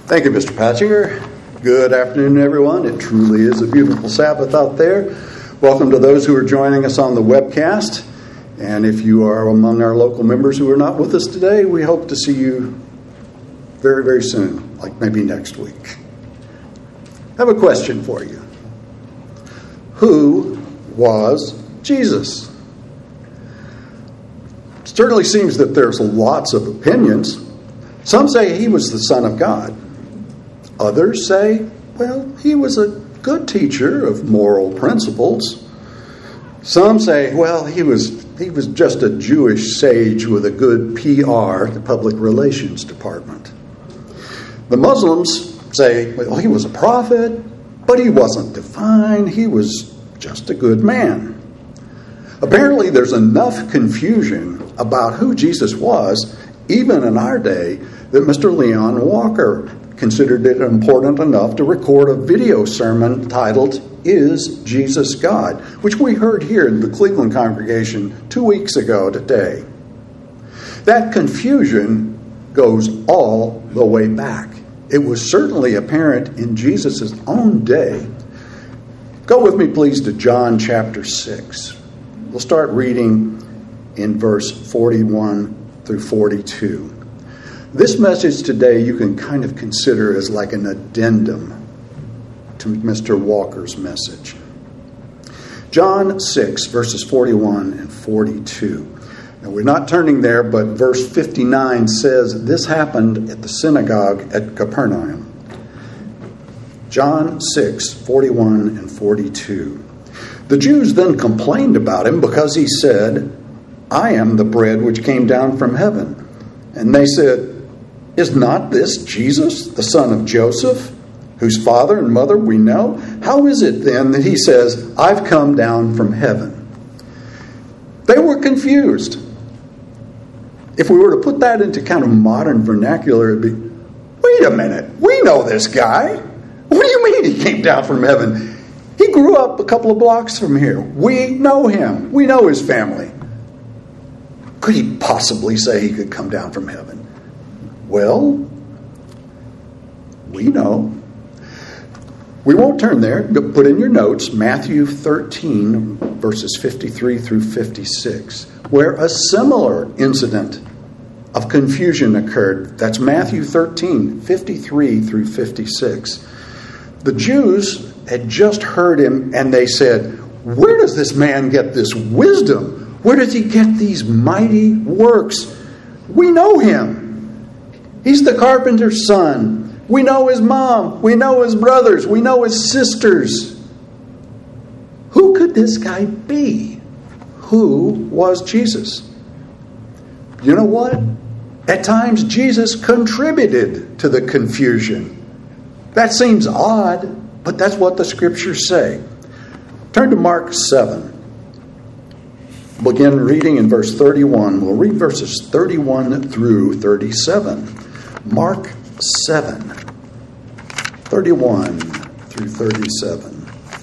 Thank you, Mr. Patchinger. Good afternoon, everyone. It truly is a beautiful Sabbath out there. Welcome to those who are joining us on the webcast. And if you are among our local members who are not with us today, we hope to see you very, very soon, like maybe next week. I have a question for you. Who was Jesus? It certainly seems that there's lots of opinions. Some say he was the Son of God. Others say, well, he was a good teacher of moral principles. Some say, well, he was just a Jewish sage with a good PR, the public relations department. The Muslims say, well, he was a prophet, but he wasn't divine. He was just a good man. Apparently, there's enough confusion about who Jesus was, even in our day, that Mr. Leon Walker considered it important enough to record a video sermon titled, Is Jesus God?, which we heard here in the Cleveland congregation 2 weeks ago today. That confusion goes all the way back. It was certainly apparent in Jesus' own day. Go with me, please, to John chapter 6. We'll start reading in verse 41 through 42. This message today you can kind of consider as like an addendum to Mr. Walker's message. John 6, verses 41 and 42. Now, we're not turning there, but verse 59 says this happened at the synagogue at Capernaum. John 6, 41 and 42. The Jews then complained about him because he said, I am the bread which came down from heaven. And they said, is not this Jesus, the son of Joseph, whose father and mother we know? How is it then that he says, I've come down from heaven? They were confused. If we were to put that into kind of modern vernacular, it'd be, wait a minute, we know this guy. What do you mean he came down from heaven? He grew up a couple of blocks from here. We know him. We know his family. Could he possibly say he could come down from heaven? Well, we know. We won't turn there. Put in your notes Matthew 13, verses 53 through 56, where a similar incident of confusion occurred. That's Matthew 13, 53 through 56. The Jews had just heard him and they said, where does this man get this wisdom? Where does he get these mighty works? We know him. He's the carpenter's son. We know his mom. We know his brothers. We know his sisters. Who could this guy be? Who was Jesus? You know what? At times, Jesus contributed to the confusion. That seems odd, but that's what the scriptures say. Turn to Mark 7. Begin reading in verse 31. We'll read verses 31 through 37. Mark 7, 31 through 37.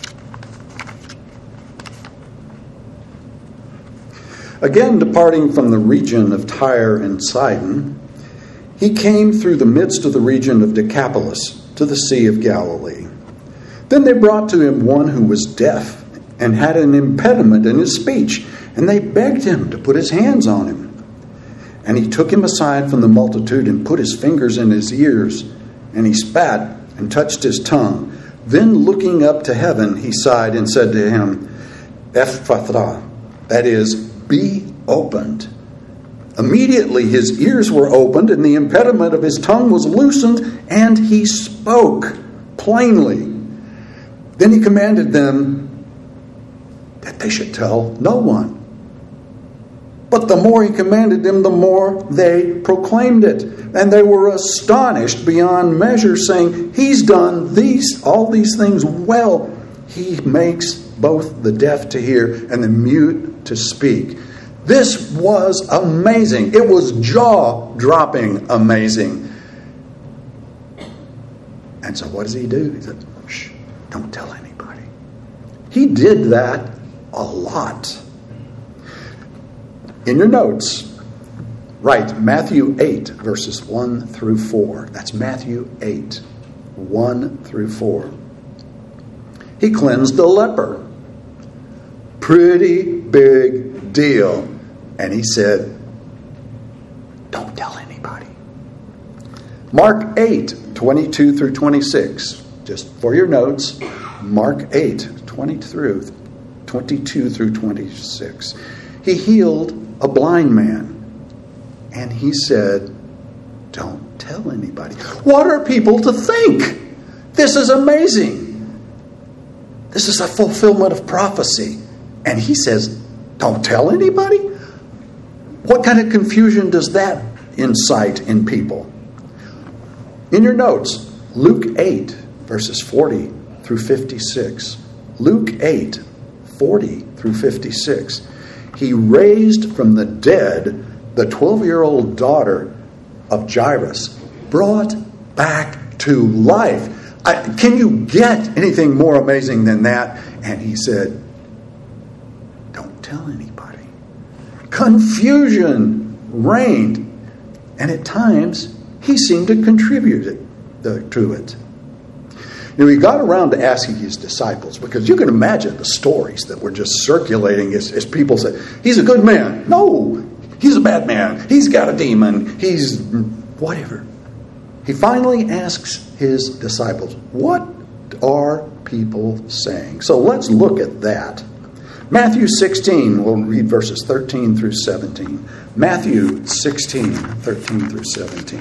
Again, departing from the region of Tyre and Sidon, he came through the midst of the region of Decapolis to the Sea of Galilee. Then they brought to him one who was deaf and had an impediment in his speech, and they begged him to put his hands on him. And he took him aside from the multitude and put his fingers in his ears, and he spat and touched his tongue. Then looking up to heaven, he sighed and said to him, Ephphatha, that is, be opened. Immediately his ears were opened, and the impediment of his tongue was loosened, and he spoke plainly. Then he commanded them that they should tell no one. But the more he commanded them, the more they proclaimed it. And they were astonished beyond measure, saying, he's done all these things well. He makes both the deaf to hear and the mute to speak. This was amazing. It was jaw-dropping amazing. And so what does he do? He said, shh, don't tell anybody. He did that a lot. In your notes, Right, Matthew 8, verses 1 through 4. That's Matthew 8, 1 through 4. He cleansed a leper. Pretty big deal. And he said, don't tell anybody. Mark 8, 22 through 26. Just for your notes, Mark 8, 22 through 26. He healed a blind man. And he said, don't tell anybody. What are people to think? This is amazing. This is a fulfillment of prophecy. And he says, don't tell anybody? What kind of confusion does that incite in people? In your notes, Luke 8, verses 40 through 56. Luke 8, 40 through 56. He raised from the dead the 12-year-old daughter of Jairus, brought back to life. Can you get anything more amazing than that? And he said, don't tell anybody. Confusion reigned. And at times, he seemed to contribute to it. He got around to asking his disciples, because you can imagine the stories that were just circulating as people said, he's a good man. No, he's a bad man. He's got a demon. He's whatever. He finally asks his disciples, what are people saying? So let's look at that. Matthew 16, we'll read verses 13 through 17. Matthew 16, 13 through 17.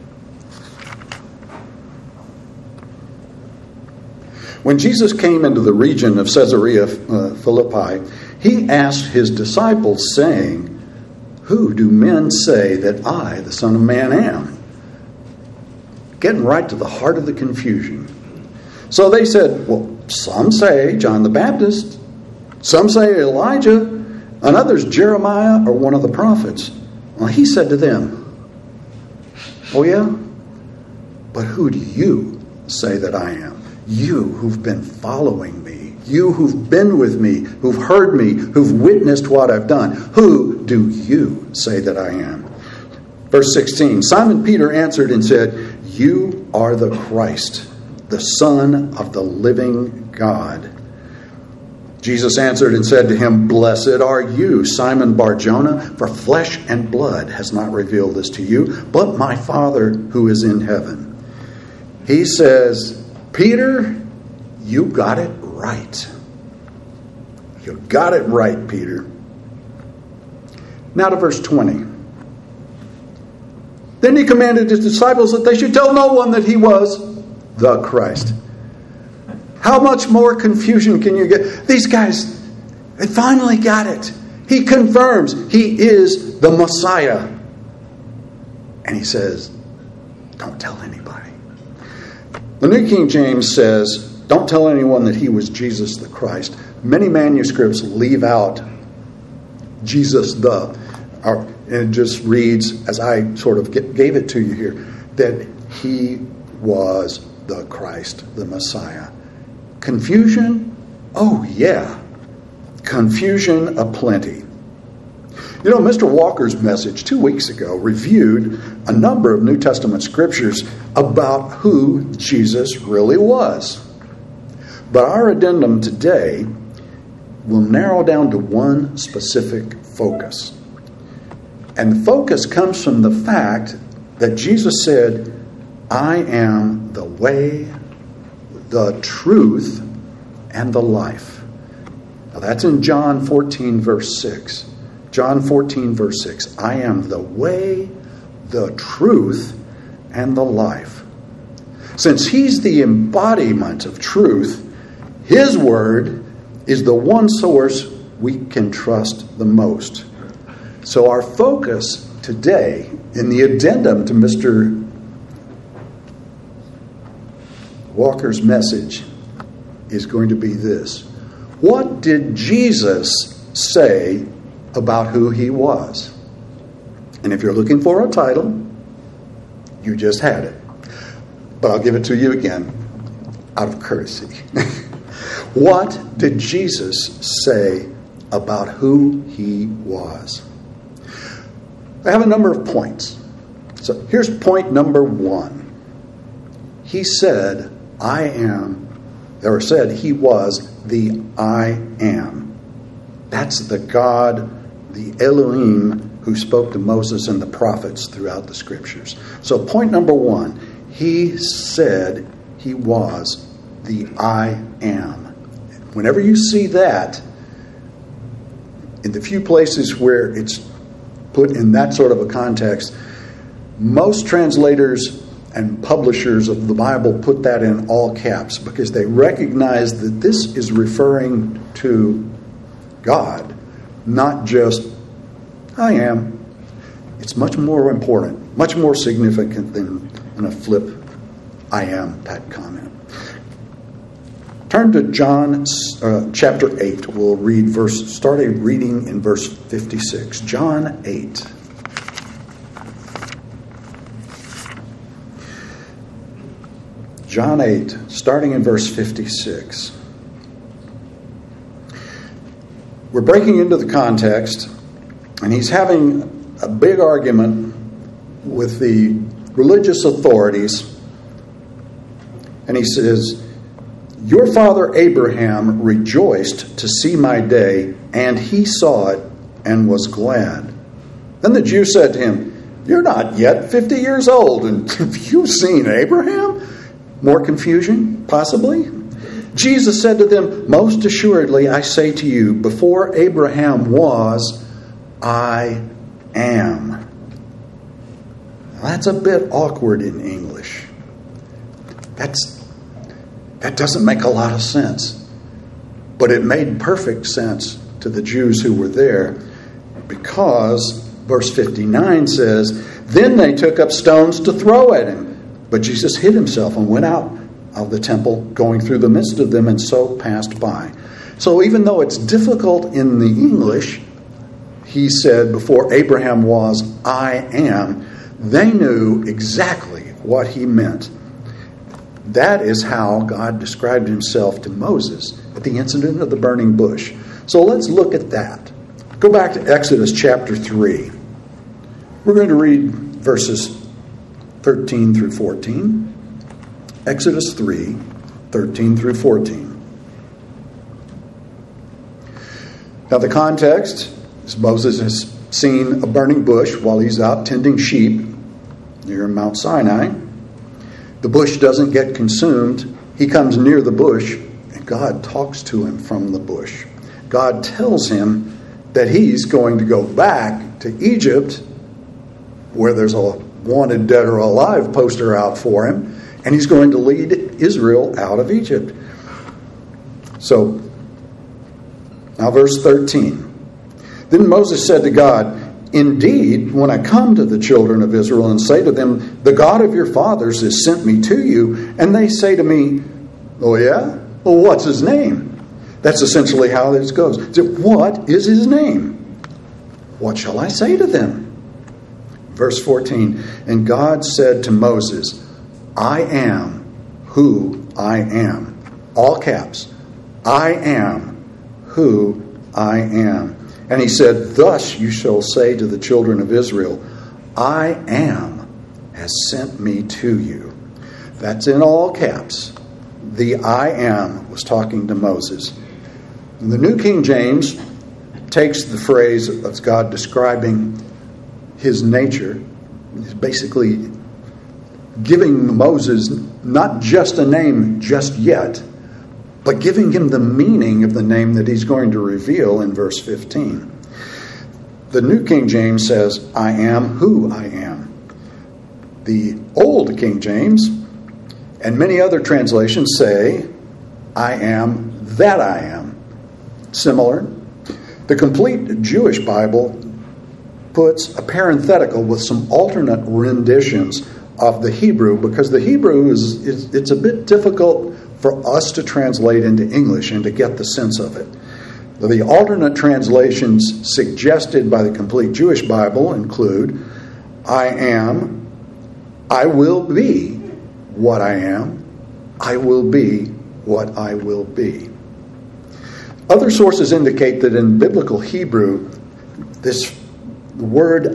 When Jesus came into the region of Caesarea Philippi, he asked his disciples, saying, who do men say that I, the Son of Man, am? Getting right to the heart of the confusion. So they said, well, some say John the Baptist, some say Elijah, and others Jeremiah or one of the prophets. Well, he said to them, oh yeah? But who do you say that I am? You who've been following me, you who've been with me, who've heard me, who've witnessed what I've done. Who do you say that I am? Verse 16, Simon Peter answered and said, you are the Christ, the Son of the living God. Jesus answered and said to him, blessed are you, Simon Bar-Jonah, for flesh and blood has not revealed this to you, but my Father who is in heaven. He says, Peter, you got it right. You got it right, Peter. Now to verse 20. Then he commanded his disciples that they should tell no one that he was the Christ. How much more confusion can you get? These guys, they finally got it. He confirms he is the Messiah. And he says, don't tell anybody. The New King James says, don't tell anyone that he was Jesus the Christ. Many manuscripts leave out Jesus and it just reads, as I sort of gave it to you here, that he was the Christ, the Messiah. Confusion? Oh, yeah. Confusion aplenty. You know, Mr. Walker's message 2 weeks ago reviewed a number of New Testament scriptures about who Jesus really was. But our addendum today will narrow down to one specific focus. And the focus comes from the fact that Jesus said, I am the way, the truth, and the life. Now that's in John 14, verse 6. John 14, verse 6. I am the way, the truth, and the life. Since he's the embodiment of truth, his word is the one source we can trust the most. So our focus today in the addendum to Mr. Walker's message is going to be this. What did Jesus say about who he was? And if you're looking for a title, you just had it. But I'll give it to you again out of courtesy. What did Jesus say about who he was? I have a number of points. So here's point number 1. He said, I am, or said he was the I am. That's the God, the Elohim, who spoke to Moses and the prophets throughout the scriptures. So point number 1, he said he was the I am. Whenever you see that, in the few places where it's put in that sort of a context, most translators and publishers of the Bible put that in all caps because they recognize that this is referring to God, not just I am. It's much more important, much more significant than a flip I am type comment. Turn to John chapter 8. We'll start reading in verse 56. John 8. John 8, starting in verse 56. We're breaking into the context, and he's having a big argument with the religious authorities. And he says, your father Abraham rejoiced to see my day, and he saw it and was glad. Then the Jews said to him, you're not yet 50 years old, and have you seen Abraham? More confusion, possibly? Jesus said to them, most assuredly I say to you, before Abraham was, I am. Now, that's a bit awkward in English. That doesn't make a lot of sense. But it made perfect sense to the Jews who were there because verse 59 says, then they took up stones to throw at him. But Jesus hid himself and went out of the temple, going through the midst of them, and so passed by. So even though it's difficult in the English, he said, before Abraham was, I am, they knew exactly what he meant. That is how God described himself to Moses at the incident of the burning bush. So let's look at that. Go back to Exodus chapter 3. We're going to read verses 13 through 14. Exodus 3, 13 through 14. Now the context is Moses has seen a burning bush while he's out tending sheep near Mount Sinai. The bush doesn't get consumed. He comes near the bush, and God talks to him from the bush. God tells him that he's going to go back to Egypt, where there's a wanted dead or alive poster out for him, and he's going to lead Israel out of Egypt. So, now verse 13. Then Moses said to God, indeed, when I come to the children of Israel and say to them, the God of your fathers has sent me to you, and they say to me, oh yeah? Well, what's his name? That's essentially how this goes. What is his name? What shall I say to them? Verse 14, and God said to Moses, I am who I am. All caps. I am who I am. And he said, thus you shall say to the children of Israel, I am has sent me to you. That's in all caps. The I am was talking to Moses. And the New King James takes the phrase of God describing his nature. He's basically giving Moses not just a name just yet, but giving him the meaning of the name that he's going to reveal in verse 15. The New King James says, I am who I am. The Old King James and many other translations say, I am that I am. Similar. The complete Jewish Bible puts a parenthetical with some alternate renditions of the Hebrew, because the Hebrew it's a bit difficult for us to translate into English and to get the sense of it. The alternate translations suggested by the complete Jewish Bible include, I am, I will be what I am, I will be what I will be. Other sources indicate that in biblical Hebrew, this word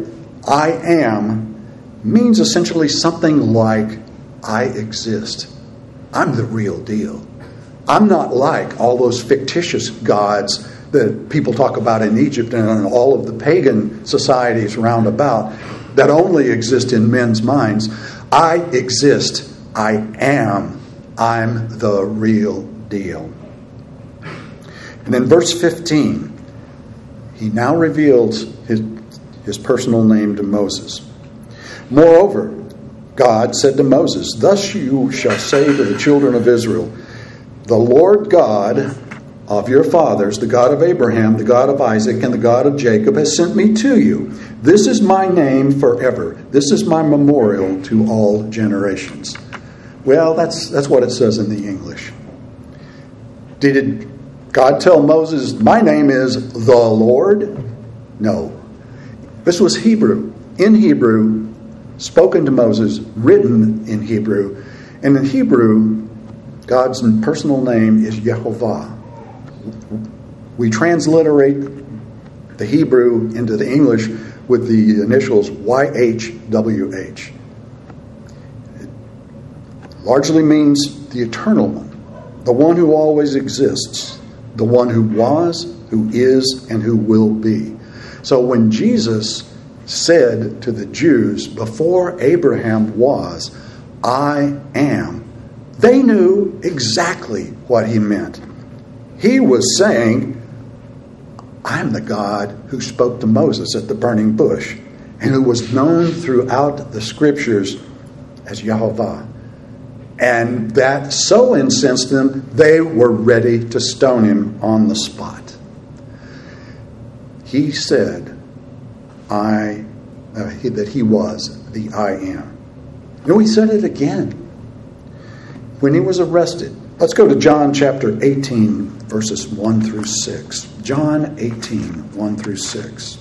I am means essentially something like I exist. I'm the real deal. I'm not like all those fictitious gods that people talk about in Egypt and in all of the pagan societies round about that only exist in men's minds. I exist. I am. I'm the real deal. And in verse 15, he now reveals his personal name to Moses. Moreover, God said to Moses, "Thus you shall say to the children of Israel, the Lord God of your fathers, the God of Abraham, the God of Isaac, and the God of Jacob, has sent me to you. This is my name forever. This is my memorial to all generations." Well, that's what it says in the English. Did God tell Moses, "My name is the Lord"? No. This was Hebrew. In Hebrew, spoken to Moses, written in Hebrew. And in Hebrew, God's personal name is Yehovah. We transliterate the Hebrew into the English with the initials YHWH. It largely means the eternal one, the one who always exists, the one who was, who is, and who will be. So when Jesus said to the Jews, before Abraham was, I am, they knew exactly what he meant. He was saying, I'm the God who spoke to Moses at the burning bush and who was known throughout the scriptures as Yehovah. And that so incensed them, they were ready to stone him on the spot. He said, that he was the I am. You know, he said it again when he was arrested. Let's go to John chapter 18, verses 1 through 6. John 18, 1 through 6.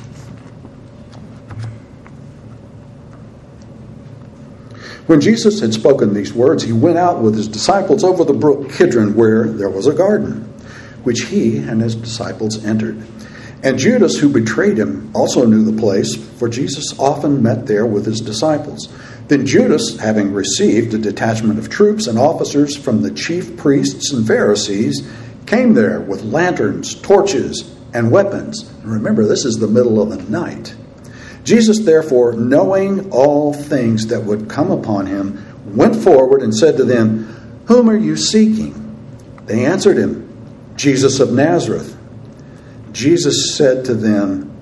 When Jesus had spoken these words, he went out with his disciples over the brook Kidron, where there was a garden, which he and his disciples entered. And Judas, who betrayed him, also knew the place, for Jesus often met there with his disciples. Then Judas, having received a detachment of troops and officers from the chief priests and Pharisees, came there with lanterns, torches, and weapons. And remember, this is the middle of the night. Jesus, therefore, knowing all things that would come upon him, went forward and said to them, Whom are you seeking? They answered him, Jesus of Nazareth. Jesus said to them,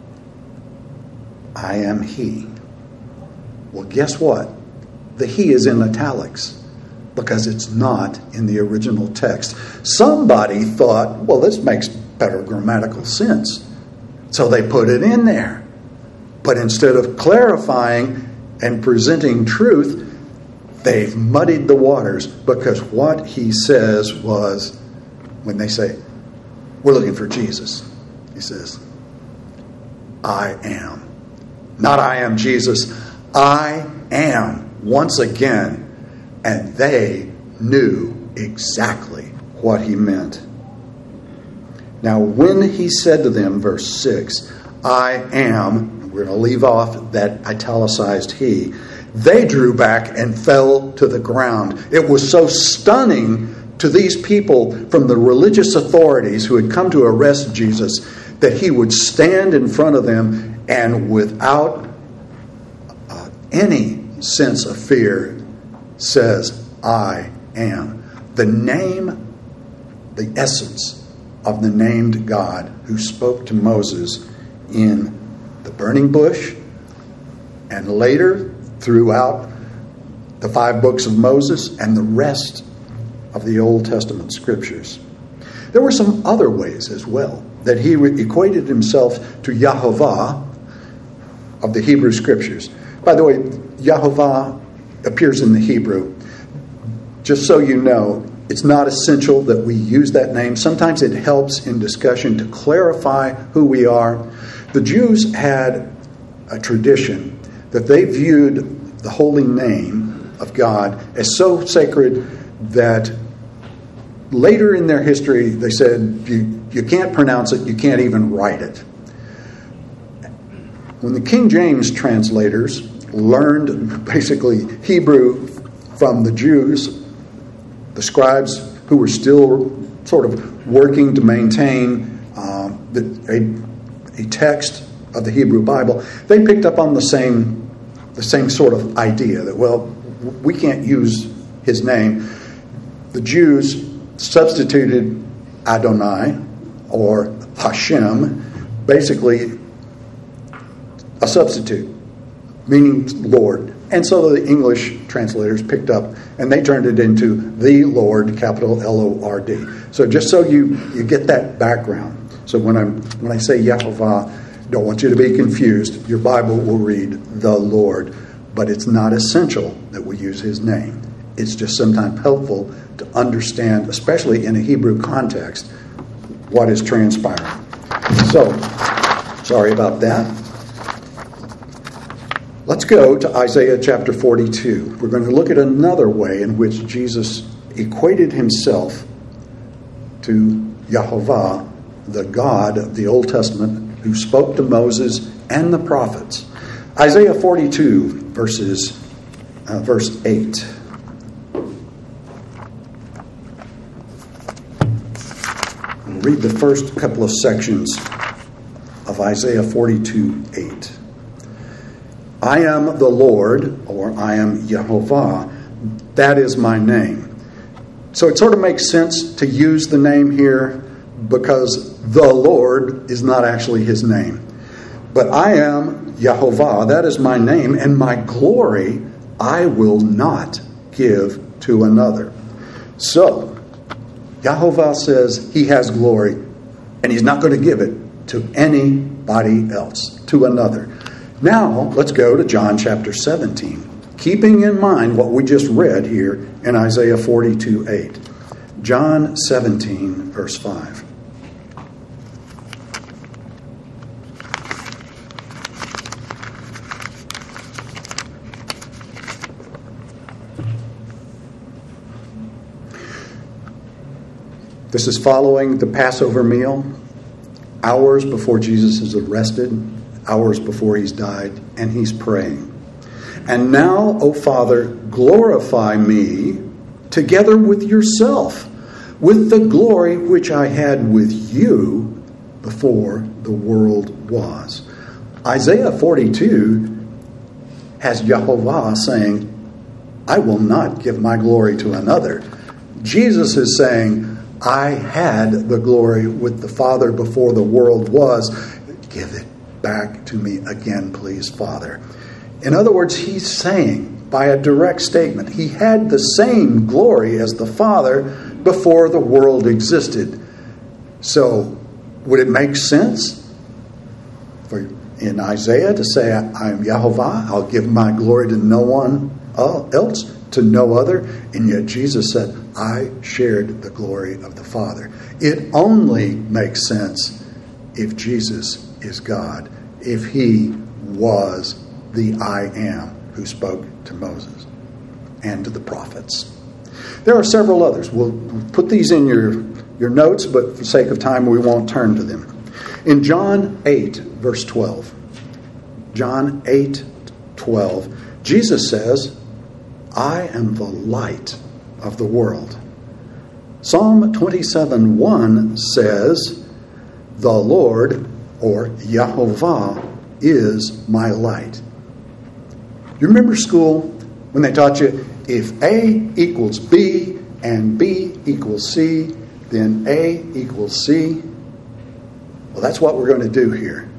I am he. Well, guess what? The he is in italics because it's not in the original text. Somebody thought, well, this makes better grammatical sense. So they put it in there. But instead of clarifying and presenting truth, they've muddied the waters, because what he says was, when they say, we're looking for Jesus, he says, I am. Not I am Jesus. I am, once again. And they knew exactly what he meant. Now, when he said to them, verse 6, I am, we're going to leave off that italicized he, they drew back and fell to the ground. It was so stunning to these people from the religious authorities who had come to arrest Jesus that he would stand in front of them and without any sense of fear says, I am. The name, the essence of the named God who spoke to Moses in the burning bush and later throughout the 5 books of Moses and the rest of the Old Testament scriptures. There were some other ways as well that he equated himself to Yehovah of the Hebrew scriptures. By the way, Yehovah appears in the Hebrew. Just so you know, it's not essential that we use that name. Sometimes it helps in discussion to clarify who we are. The Jews had a tradition that they viewed the holy name of God as so sacred that later in their history they said, you can't pronounce it, you can't even write it. When the King James translators learned basically Hebrew from the Jews, the scribes who were still sort of working to maintain a text of the Hebrew Bible, they picked up on the same sort of idea that, well, we can't use his name. The Jews substituted Adonai or Hashem, basically a substitute, meaning Lord. And so the English translators picked up and they turned it into the Lord, capital L-O-R-D. So just so you get that background. So when I say Yehovah, don't want you to be confused. Your Bible will read the Lord, but it's not essential that we use his name. It's just sometimes helpful to understand, especially in a Hebrew context, what is transpiring. So, sorry about that. Let's go to Isaiah chapter 42. We're going to look at another way in which Jesus equated himself to Yehovah, the God of the Old Testament, who spoke to Moses and the prophets. Isaiah 42, verse 8. We'll read the first couple of sections of Isaiah 42:8. I am the Lord, or I am Yehovah, that is my name. So it sort of makes sense to use the name here because the Lord is not actually his name. But I am Yehovah, that is my name, and my glory I will not give to another. So, Yehovah says he has glory, and he's not going to give it to anybody else, to another. Now, let's go to John chapter 17, keeping in mind what we just read here in Isaiah 42:8. John 17, verse 5. This is following the Passover meal, hours before Jesus is arrested, hours before he's died, and he's praying. And now, O Father, glorify me together with yourself, with the glory which I had with you before the world was. Isaiah 42 has Yehovah saying, I will not give my glory to another. Jesus is saying, I had the glory with the Father before the world was. Give it back to me again, please, Father. In other words, he's saying, by a direct statement, he had the same glory as the Father before the world existed. So, would it make sense in Isaiah to say, I am Yehovah, I'll give my glory to no one else, to no other? And yet Jesus said, I shared the glory of the Father. It only makes sense if Jesus is God, if he was the I am who spoke to Moses and to the prophets. There are several others. We'll put these in your notes, but for sake of time, we won't turn to them. In John 8, verse 12, John 8:12, Jesus says, I am the light of the world. Psalm 27:1 says, the Lord, or Yehovah, is my light. You remember school when they taught you, if A equals B and B equals C, then A equals C? Well, that's what we're going to do here.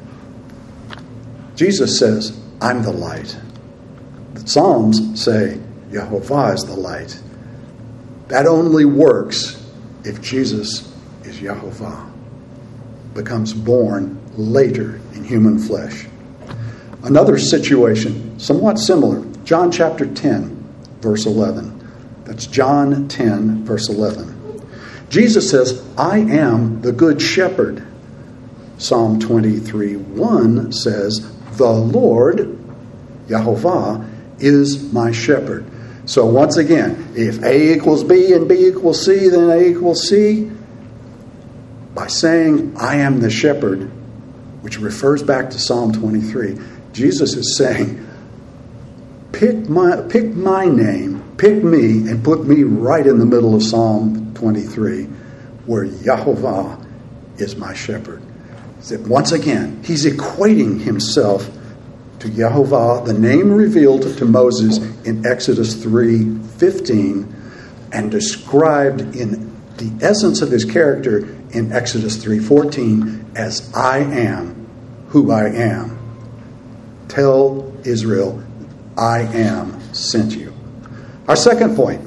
Jesus says, I'm the light. The Psalms say, Yehovah is the light. That only works if Jesus is Yehovah, becomes born later in human flesh. Another situation, somewhat similar, John chapter 10, verse 11. That's John 10, verse 11. Jesus says, I am the good shepherd. Psalm 23:1 says, the Lord, Yehovah, is my shepherd. So once again, if A equals B and B equals C, then A equals C. By saying, I am the shepherd, which refers back to Psalm 23. Jesus is saying, pick my name, pick me, and put me right in the middle of Psalm 23, where Yahovah is my shepherd. Once again, he's equating himself to Yahovah, the name revealed to Moses in Exodus 3:15, and described in the essence of his character in Exodus 3:14 as I am who I am. Tell Israel, I am sent you. Our second point,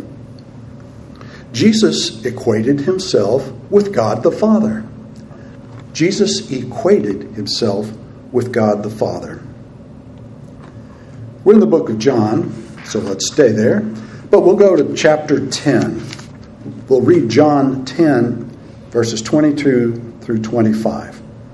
Jesus equated himself with God the Father. Jesus equated himself with God the Father. We're in the book of John, so let's stay there. But we'll go to chapter 10. We'll read John 10, verses 22 through 25.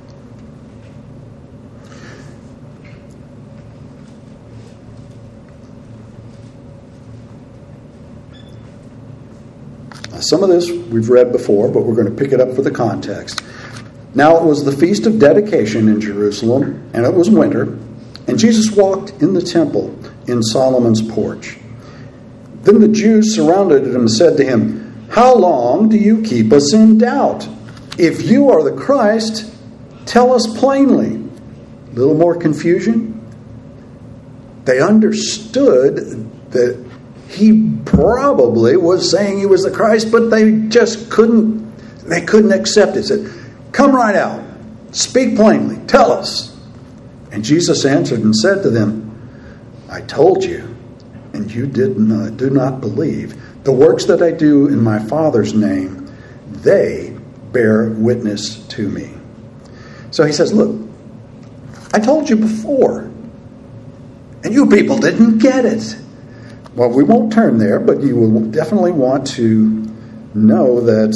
Some of this we've read before, but we're going to pick it up for the context. Now it was the feast of dedication in Jerusalem, and it was winter, and Jesus walked in the temple in Solomon's porch. Then the Jews surrounded him and said to him, "How long do you keep us in doubt? If you are the Christ, tell us plainly." A little more confusion. They understood that he probably was saying he was the Christ, but they just couldn't accept it. Said, "Come right out. Speak plainly. Tell us." And Jesus answered and said to them, "I told you, and you do not believe. The works that I do in my Father's name, they bear witness to me." So he says, look, I told you before, and you people didn't get it. Well, we won't turn there, but you will definitely want to know that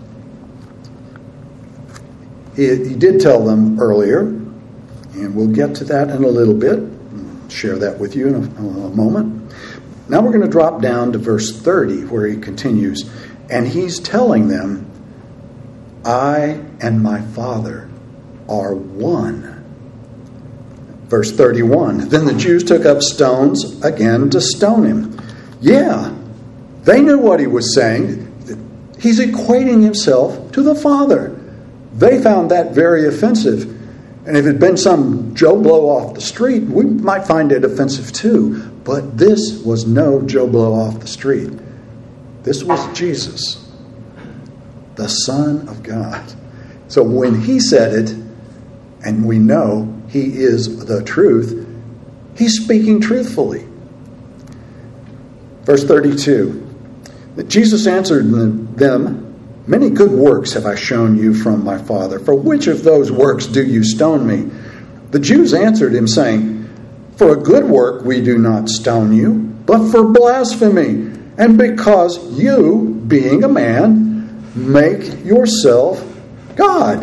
he did tell them earlier, and we'll get to that in a little bit. I'll share that with you in a moment. Now we're going to drop down to verse 30, where he continues, and he's telling them, "I and my Father are one." Verse 31, then the Jews took up stones again to stone him. Yeah, they knew what he was saying. He's equating himself to the Father. They found that very offensive. And if it had been some Joe Blow off the street, we might find it offensive too. But this was no Joe Blow off the street. This was Jesus, the Son of God. So when he said it, and we know he is the truth, he's speaking truthfully. Verse 32, Jesus answered them, "Many good works have I shown you from my Father. For which of those works do you stone me?" The Jews answered him, saying, "For a good work we do not stone you, but for blasphemy, and because you, being a man, make yourself God."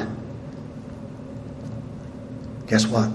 Guess what?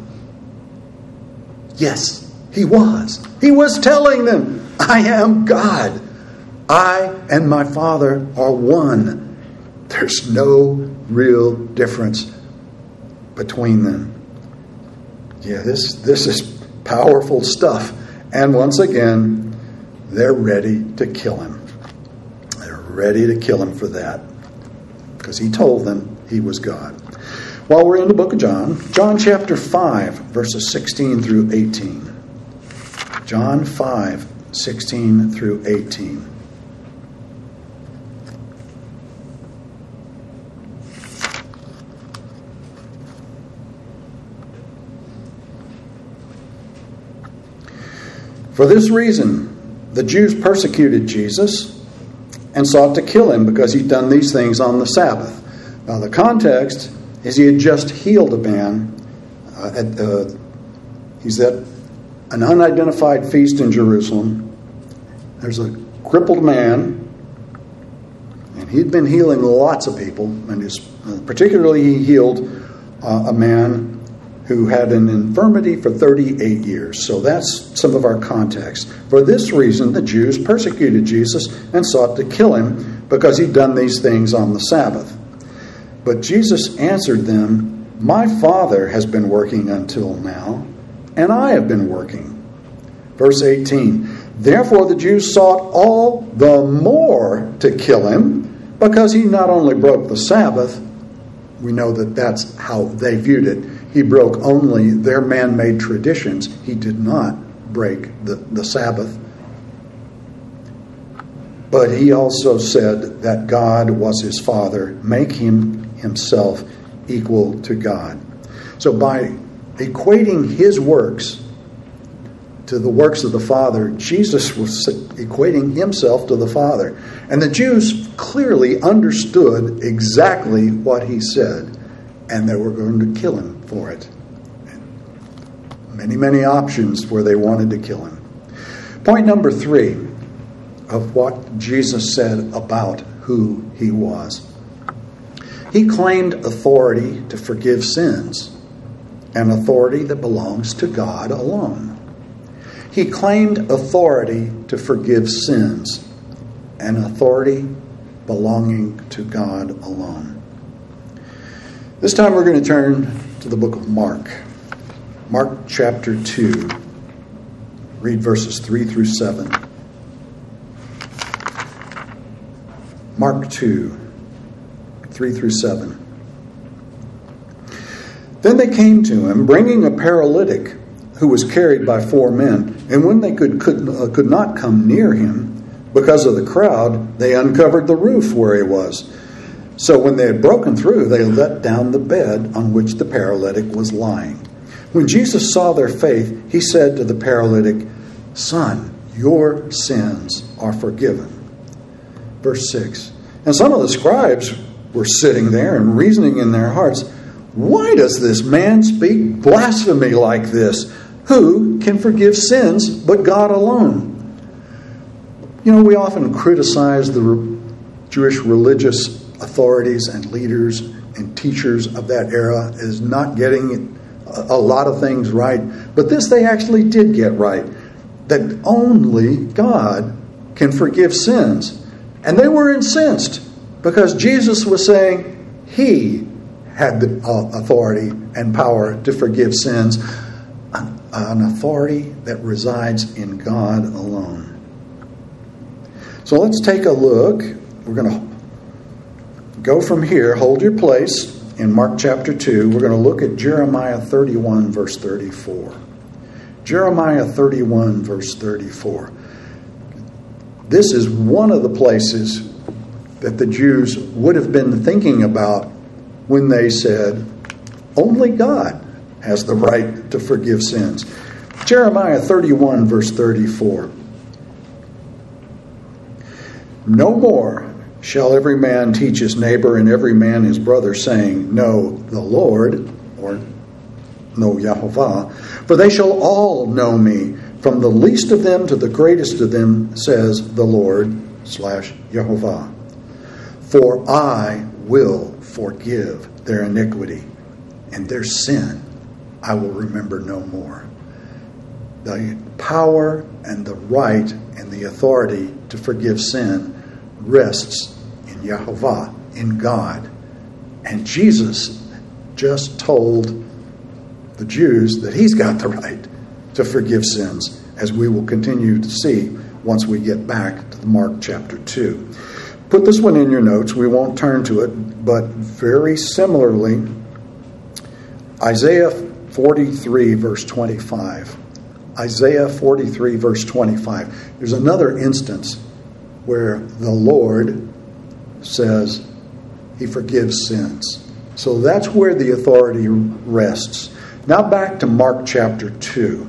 Yes, he was. He was telling them, I am God. I and my Father are one. There's no real difference between them. Yeah, this is powerful stuff. And once again, they're ready to kill him. They're ready to kill him for that, because he told them he was God. While we're in the book of John, John chapter 5, verses 16 through 18. John 5, 16 through 18. For this reason, the Jews persecuted Jesus and sought to kill him because he'd done these things on the Sabbath. Now, the context is he had just healed a man. He's at an unidentified feast in Jerusalem. There's a crippled man, and he'd been healing lots of people, and particularly he healed a man who had an infirmity for 38 years. So that's some of our context. For this reason, the Jews persecuted Jesus and sought to kill him because he'd done these things on the Sabbath. But Jesus answered them, My Father has been working until now, and I have been working. Verse 18, therefore the Jews sought all the more to kill him, because he not only broke the Sabbath, we know that that's how they viewed it. He broke only their man-made traditions. He did not break the Sabbath. But he also said that God was his Father, make him himself equal to God. So by equating his works to the works of the Father, Jesus was equating himself to the Father. And the Jews clearly understood exactly what he said, and they were going to kill him for it. Many, many options where they wanted to kill him. Point number 3 of what Jesus said about who he was. He claimed authority to forgive sins, an authority that belongs to God alone. He claimed authority to forgive sins, an authority belonging to God alone. This time we're going to turn to the book of Mark. Mark chapter 2. Read verses 3 through 7. Mark 2, 3 through 7. Then they came to him, bringing a paralytic who was carried by 4 men. And when they could not come near him because of the crowd, they uncovered the roof where he was. So when they had broken through, they let down the bed on which the paralytic was lying. When Jesus saw their faith, he said to the paralytic, Son, your sins are forgiven. Verse 6. And some of the scribes were sitting there and reasoning in their hearts, why does this man speak blasphemy like this? Who can forgive sins but God alone? You know, we often criticize the Jewish religious authorities and leaders and teachers of that era as not getting a lot of things right. But this they actually did get right, that only God can forgive sins. And they were incensed because Jesus was saying he had the authority and power to forgive sins, an authority that resides in God alone. So let's take a look. We're going to go from here. Hold your place in Mark chapter 2. We're going to look at Jeremiah 31, verse 34. Jeremiah 31, verse 34. This is one of the places that the Jews would have been thinking about when they said, only God has the right to forgive sins. Jeremiah 31, verse 34. No more shall every man teach his neighbor and every man his brother, saying, Know the Lord, or know Yahovah, for they shall all know me, from the least of them to the greatest of them, says the Lord, /Yahovah. For I will forgive their iniquity, and their sin I will remember no more. The power and the right and the authority to forgive sin rests in Yahovah, in God. And Jesus just told the Jews that he's got the right to forgive sins, as we will continue to see once we get back to Mark chapter 2. Put this one in your notes. We won't turn to it, but very similarly, Isaiah 43, verse 25. Isaiah 43, verse 25. There's another instance where the Lord says he forgives sins. So that's where the authority rests. Now back to Mark chapter 2.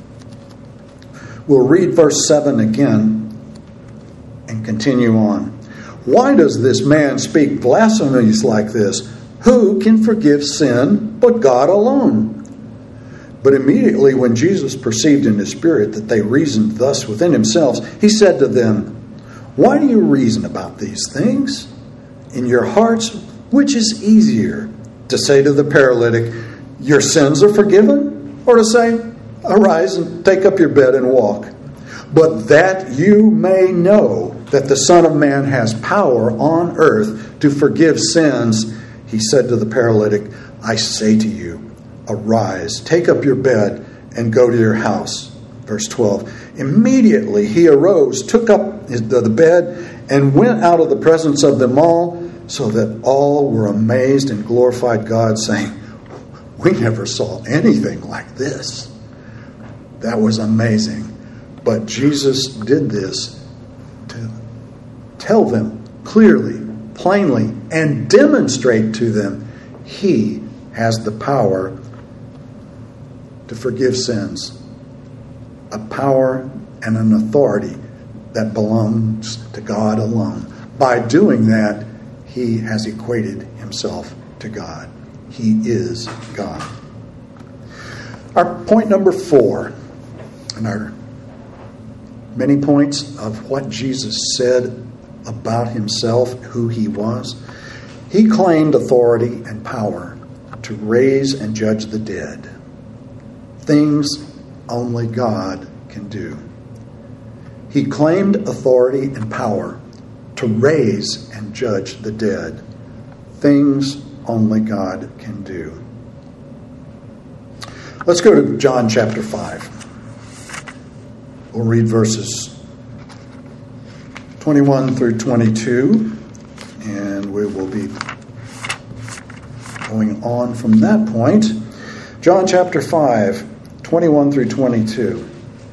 We'll read verse 7 again and continue on. Why does this man speak blasphemies like this? Who can forgive sin but God alone? But immediately when Jesus perceived in his spirit that they reasoned thus within themselves, he said to them, Why do you reason about these things in your hearts? Which is easier, to say to the paralytic, Your sins are forgiven? Or to say, Arise and take up your bed and walk. But that you may know that the Son of Man has power on earth to forgive sins, he said to the paralytic, I say to you, arise, take up your bed, and go to your house. Verse 12. Immediately he arose, took up the bed, and went out of the presence of them all, so that all were amazed and glorified God, saying, we never saw anything like this. That was amazing. But Jesus did this to tell them clearly, plainly, and demonstrate to them he has the power to forgive sins. A power and an authority that belongs to God alone. By doing that, he has equated himself to God. He is God. Our point number 4, and our many points of what Jesus said about himself, who he was. He claimed authority and power to raise and judge the dead. Things only God can do. He claimed authority and power to raise and judge the dead. Things only God can do. Let's go to John chapter 5. We'll read verses 21 through 22, and we will be going on from that point. John chapter 5, 21 through 22.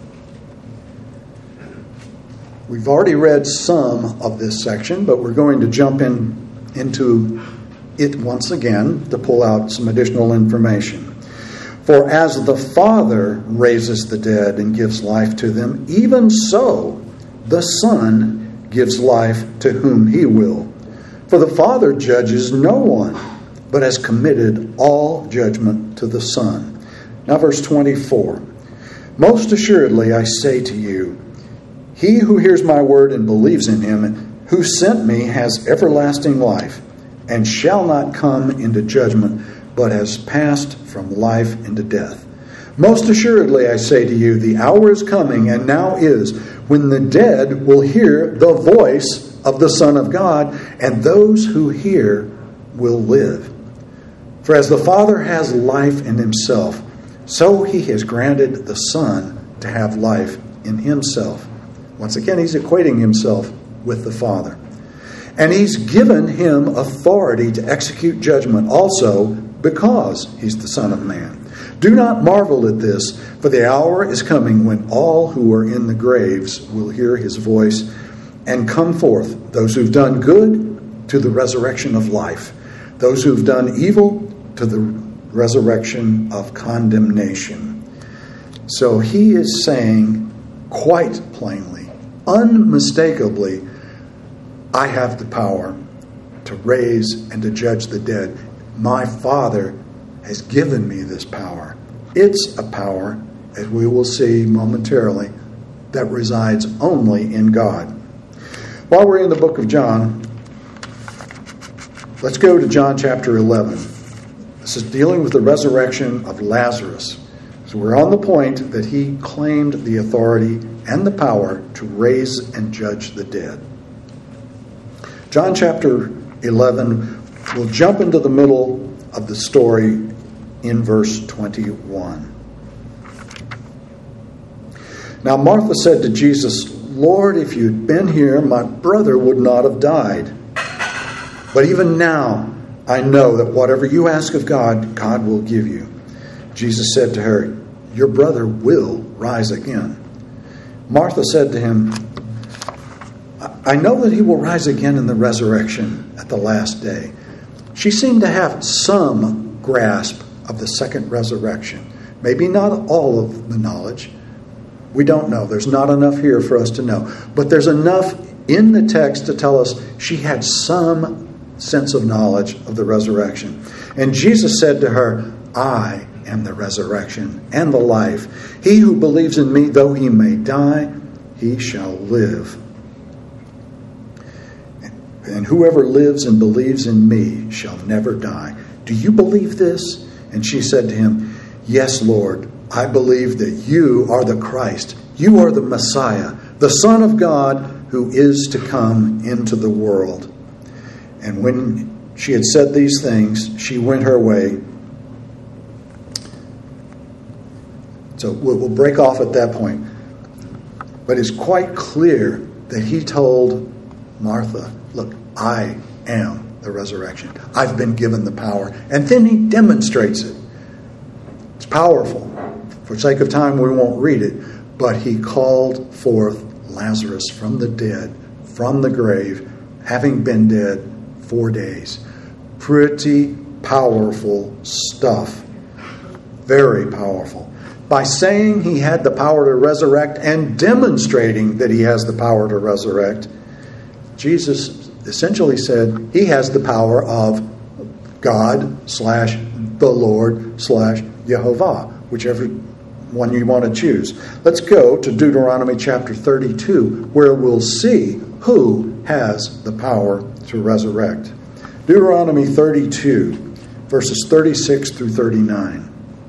We've already read some of this section, but we're going to jump into it once again to pull out some additional information. For as the Father raises the dead and gives life to them, even so the Son gives life to whom he will. For the Father judges no one, but has committed all judgment to the Son. Now verse 24. Most assuredly I say to you, he who hears my word and believes in him who sent me has everlasting life, and shall not come into judgment, but has passed from life into death. Most assuredly I say to you, the hour is coming, and now is, when the dead will hear the voice of the Son of God, and those who hear will live. For as the Father has life in himself, so he has granted the Son to have life in himself. Once again, he's equating himself with the Father. And he's given him authority to execute judgment also because he's the Son of Man. Do not marvel at this, for the hour is coming when all who are in the graves will hear his voice and come forth, those who've done good to the resurrection of life, those who've done evil to the resurrection of condemnation. So he is saying quite plainly, unmistakably, I have the power to raise and to judge the dead. My Father has given me this power. It's a power, as we will see momentarily, that resides only in God. While we're in the book of John, let's go to John chapter 11. This is dealing with the resurrection of Lazarus. So we're on the point that he claimed the authority and the power to raise and judge the dead. John chapter 11, we'll jump into the middle of the story in verse 21. Now Martha said to Jesus, Lord, if you'd been here, my brother would not have died. But even now, I know that whatever you ask of God, God will give you. Jesus said to her, your brother will rise again. Martha said to him, I know that he will rise again in the resurrection at the last day. She seemed to have some grasp of the second resurrection. Maybe not all of the knowledge. We don't know. There's not enough here for us to know. But there's enough in the text to tell us she had some sense of knowledge of the resurrection. And Jesus said to her, I am the resurrection and the life. He who believes in me, though he may die, he shall live. And whoever lives and believes in me shall never die. Do you believe this? And she said to him, yes, Lord, I believe that you are the Christ. You are the Messiah, the Son of God who is to come into the world. And when she had said these things, she went her way. So we'll break off at that point. But it's quite clear that he told Martha, look, I am the resurrection. I've been given the power. And then he demonstrates it. It's powerful. For sake of time, we won't read it. But he called forth Lazarus from the dead, from the grave, having been dead 4 days. Pretty powerful stuff. Very powerful. By saying he had the power to resurrect and demonstrating that he has the power to resurrect, Jesus essentially said he has the power of God / the Lord / Jehovah, whichever one you want to choose. Let's go to Deuteronomy chapter 32, where we'll see who has the power to resurrect. Deuteronomy 32, verses 36 through 39.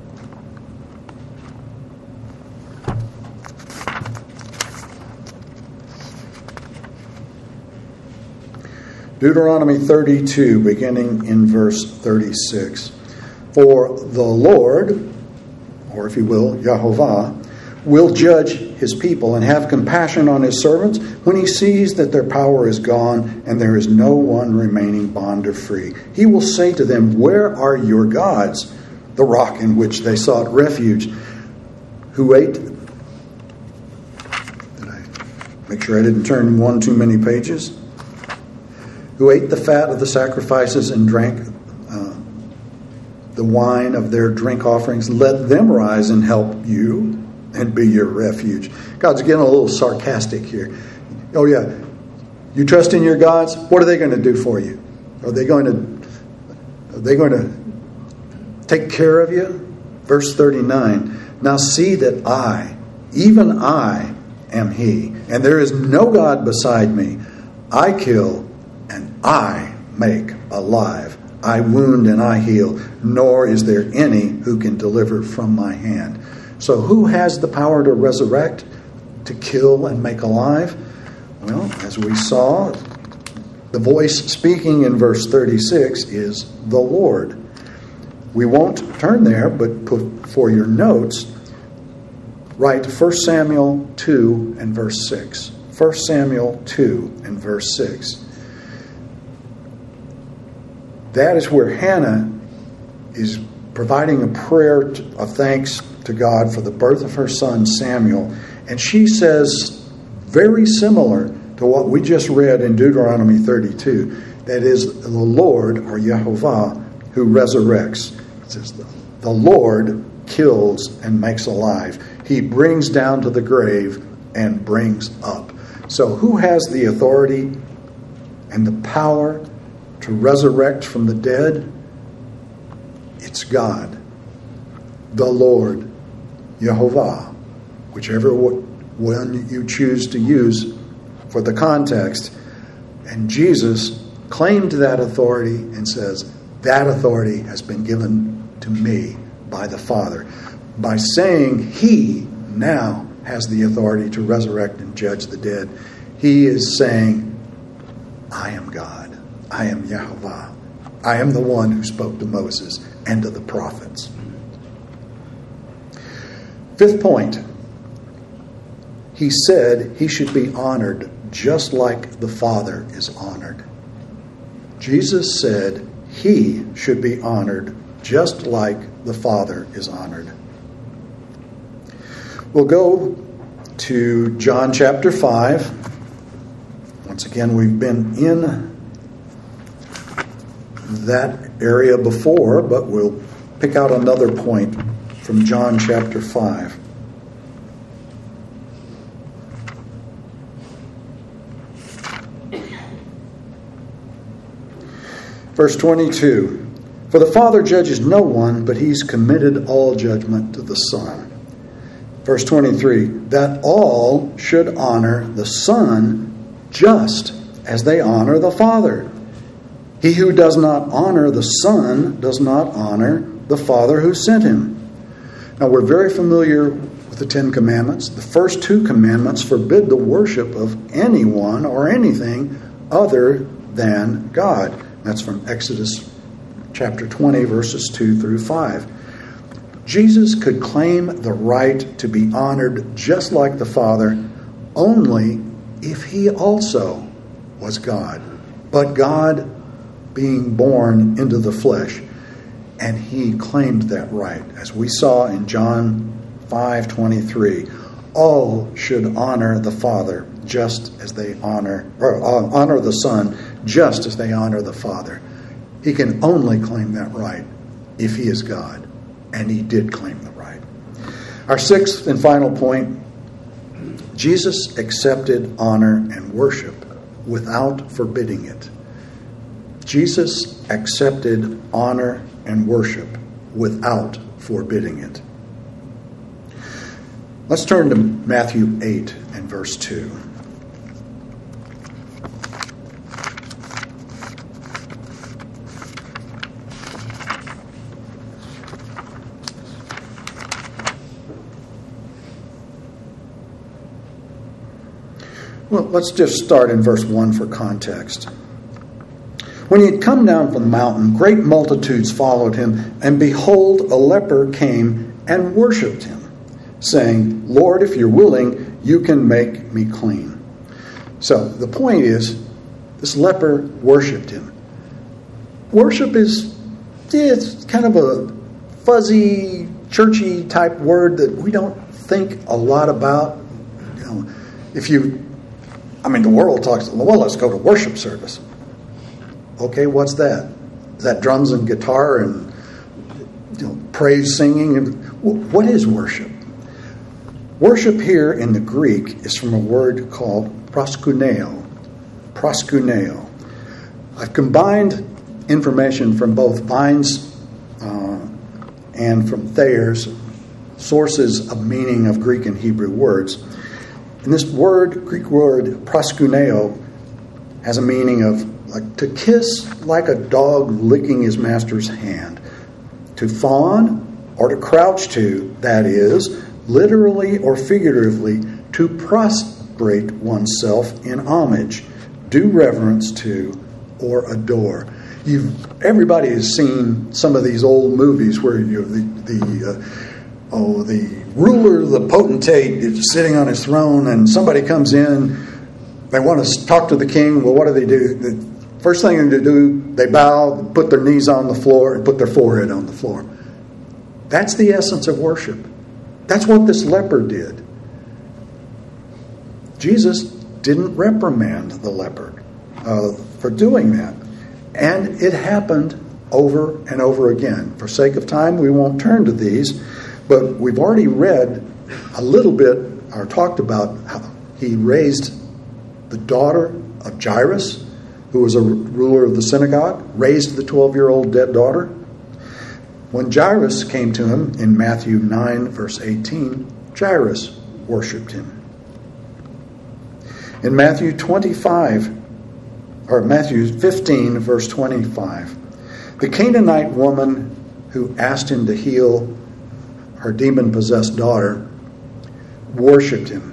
Deuteronomy 32, beginning in verse 36. For the Lord, or if you will, Jehovah, will judge his people and have compassion on his servants when he sees that their power is gone and there is no one remaining bond or free. He will say to them, where are your gods, the rock in which they sought refuge, who ate... Did I make sure I didn't turn one too many pages? Who ate the fat of the sacrifices and drank the wine of their drink offerings. Let them rise and help you and be your refuge. God's getting a little sarcastic here. Oh yeah, you trust in your gods? What are they going to do for you? Are they going to take care of you? Verse 39. Now see that I, even I, am he, and there is no God beside me. I kill and I make alive. I wound and I heal, nor is there any who can deliver from my hand. So who has the power to resurrect, to kill and make alive? Well, as we saw, the voice speaking in verse 36 is the Lord. We won't turn there, but for your notes, write 1 Samuel 2 and verse 6. 1 Samuel 2 and verse 6. That is where Hannah is providing a prayer of thanks to God for the birth of her son Samuel. And she says, very similar to what we just read in Deuteronomy 32, that is the Lord, or Jehovah, who resurrects. It says, the Lord kills and makes alive. He brings down to the grave and brings up. So who has the authority and the power to resurrect from the dead? It's God, the Lord, Jehovah, whichever one you choose to use for the context. And Jesus claimed that authority and says, that authority has been given to me by the Father. By saying he now has the authority to resurrect and judge the dead, he is saying, I am God. I am Jehovah. I am the one who spoke to Moses and to the prophets. Fifth point. He said he should be honored just like the Father is honored. Jesus said he should be honored just like the Father is honored. We'll go to John chapter 5. Once again, we've been in that area before, but we'll pick out another point from John chapter 5. Verse 22. For the Father judges no one, but he's committed all judgment to the Son. Verse 23. That all should honor the Son just as they honor the Father. He who does not honor the Son does not honor the Father who sent him. Now, we're very familiar with the Ten Commandments. The first two commandments forbid the worship of anyone or anything other than God. That's from Exodus chapter 20, verses 2 through 5. Jesus could claim the right to be honored just like the Father only if he also was God. But God being born into the flesh, and he claimed that right. As we saw in John 5:23, all should honor the Father just as they honor the Son just as they honor the Father. He can only claim that right if he is God. And he did claim the right. Our sixth and final point, Jesus accepted honor and worship without forbidding it. Jesus accepted honor and worship without forbidding it. Let's turn to Matthew 8 and verse 2. Well, let's just start in verse 1 for context. When he had come down from the mountain, great multitudes followed him, and behold, a leper came and worshipped him, saying, Lord, if you're willing, you can make me clean. So the point is, this leper worshipped him. Worship is, it's kind of a fuzzy, churchy type word that we don't think a lot about. The world talks, well, let's go to worship service. Okay, what's that? Is that drums and guitar and praise singing? What is worship? Worship here in the Greek is from a word called proskuneo. Proskuneo. I've combined information from both Vines and from Thayer's sources of meaning of Greek and Hebrew words. And this Greek word, proskuneo, has a meaning of like to kiss like a dog licking his master's hand. To fawn or to crouch to, that is, literally or figuratively, to prostrate oneself in homage, do reverence to, or adore. Everybody has seen some of these old movies where the ruler, the potentate, is sitting on his throne, and somebody comes in. They want to talk to the king. Well, what do? The first thing they do, they bow, put their knees on the floor, and put their forehead on the floor. That's the essence of worship. That's what this leper did. Jesus didn't reprimand the leper for doing that. And it happened over and over again. For sake of time, we won't turn to these. But we've already read a little bit, or talked about how he raised the daughter of Jairus, who was a ruler of the synagogue, raised the 12-year-old dead daughter. When Jairus came to him in Matthew 9, verse 18, Jairus worshipped him. In Matthew 15, verse 25, the Canaanite woman who asked him to heal her demon-possessed daughter worshipped him.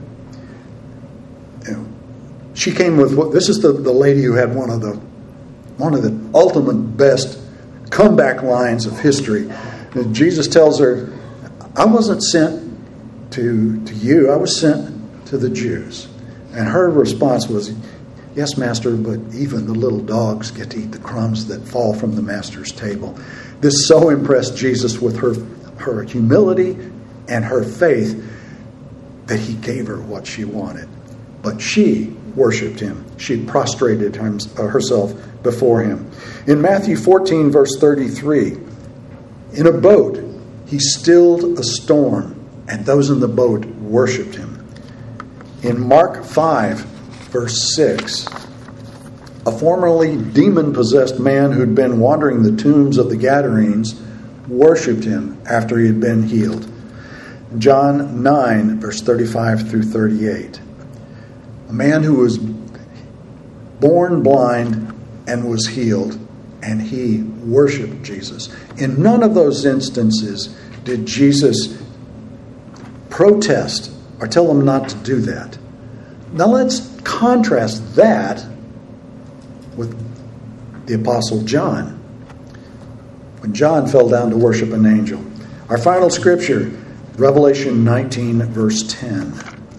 She came with this is the lady who had one of the ultimate best comeback lines of history. And Jesus tells her, I wasn't sent to you, I was sent to the Jews. And her response was, yes, Master, but even the little dogs get to eat the crumbs that fall from the Master's table. This so impressed Jesus with her humility and her faith that he gave her what she wanted. But she worshipped him. She prostrated herself before him. In Matthew 14, verse 33, in a boat, he stilled a storm, and those in the boat worshipped him. In Mark 5, verse 6, a formerly demon-possessed man who'd been wandering the tombs of the Gadarenes worshipped him after he had been healed. John 9, verse 35 through 38. A man who was born blind and was healed, and he worshipped Jesus. In none of those instances did Jesus protest or tell them not to do that. Now let's contrast that with the Apostle John, when John fell down to worship an angel. Our final scripture, Revelation 19, verse 10.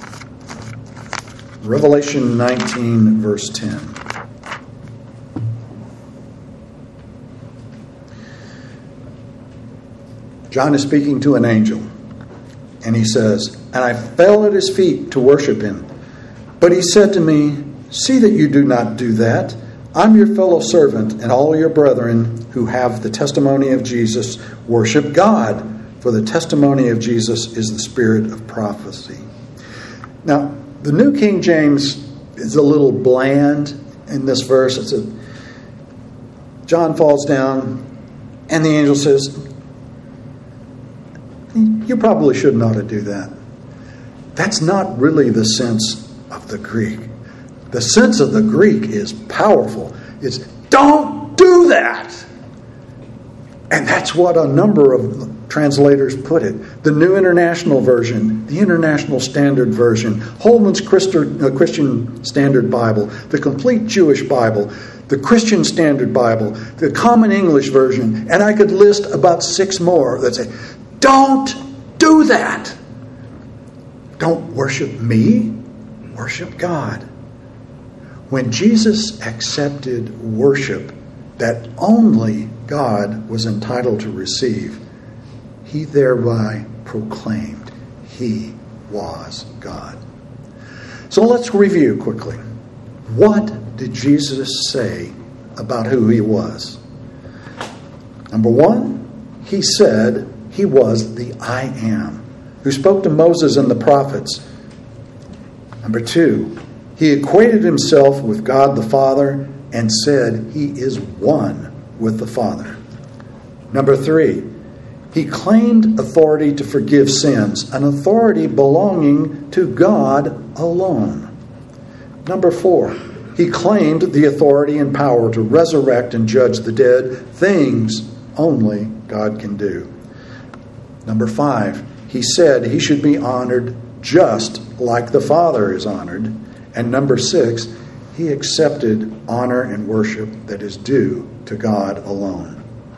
Revelation 19, verse 10. John is speaking to an angel, and he says, "And I fell at his feet to worship him. But he said to me, 'See that you do not do that. I'm your fellow servant, and all your brethren who have the testimony of Jesus worship God, for the testimony of Jesus is the spirit of prophecy.'" Now, the New King James is a little bland in this verse. It says, John falls down, and the angel says, "You probably should not to do that." That's not really the sense of the Greek. The sense of the Greek is powerful. It's, don't do that. And that's what a number of translators put it. The New International Version, the International Standard Version, Holman's Christian Standard Bible, the Complete Jewish Bible, the Christian Standard Bible, the Common English Version, and I could list about 6 more that say, don't do that. Don't worship me, worship God. When Jesus accepted worship that only God was entitled to receive, he thereby proclaimed he was God. So let's review quickly. What did Jesus say about who he was? Number 1, he said he was the I Am, who spoke to Moses and the prophets. Number 2, he equated himself with God the Father and said he is one with the Father. Number 3, he claimed authority to forgive sins, an authority belonging to God alone. Number 4, he claimed the authority and power to resurrect and judge the dead, things only God can do. Number 5, he said he should be honored just like the Father is honored. And number 6, he accepted honor and worship that is due to God alone.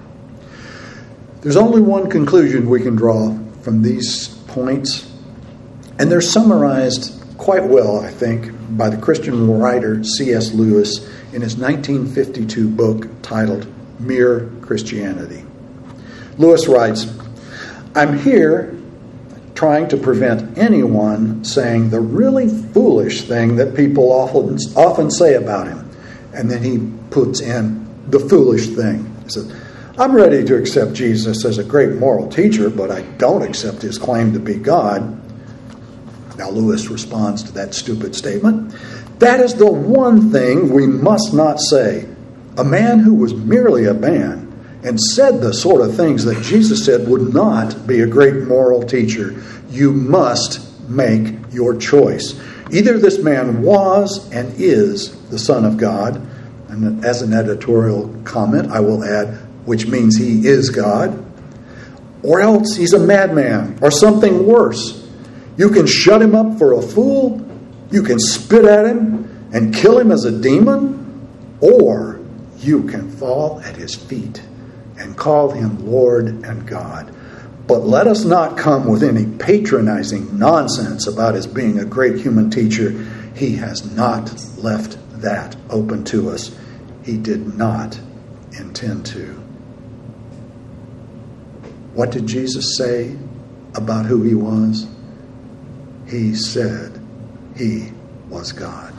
There's only one conclusion we can draw from these points, and they're summarized quite well, I think, by the Christian writer C.S. Lewis in his 1952 book titled Mere Christianity. Lewis writes, "I'm here trying to prevent anyone saying the really foolish thing that people often say about him." And then he puts in the foolish thing. He says, "I'm ready to accept Jesus as a great moral teacher, but I don't accept his claim to be God." Now Lewis responds to that stupid statement. "That is the one thing we must not say. A man who was merely a man and said the sort of things that Jesus said would not be a great moral teacher. You must make your choice. Either this man was and is the Son of God," and as an editorial comment, I will add, which means he is God, "or else he's a madman or something worse. You can shut him up for a fool, you can spit at him and kill him as a demon, or you can fall at his feet and call him Lord and God. But let us not come with any patronizing nonsense about his being a great human teacher. He has not left that open to us. He did not intend to." What did Jesus say about who he was? He said he was God.